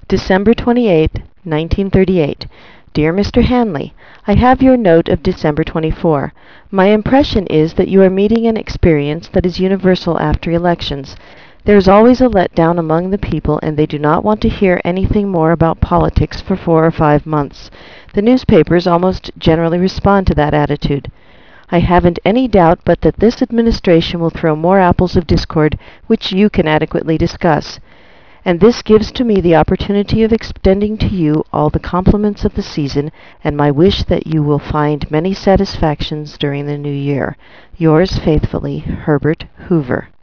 December 28th, 1938. Dear Mr. Hanley, I have your note of December 24. My impression is that you are meeting an experience that is universal after elections. There is always a letdown among the people, and they do not want to hear anything more about politics for 4 or 5 months. The newspapers almost generally respond to that attitude. I haven't any doubt but that this administration will throw more apples of discord which you can adequately discuss. And this gives to me the opportunity of extending to you all the compliments of the season, and my wish that you will find many satisfactions during the new year. Yours faithfully, Herbert Hoover.